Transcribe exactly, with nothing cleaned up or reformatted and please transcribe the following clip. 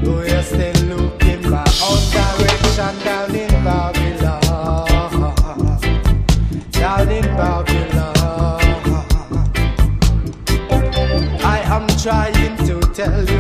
Oh, you're still looking my own direction down in Babylon. Down in Babylon. I am trying to tell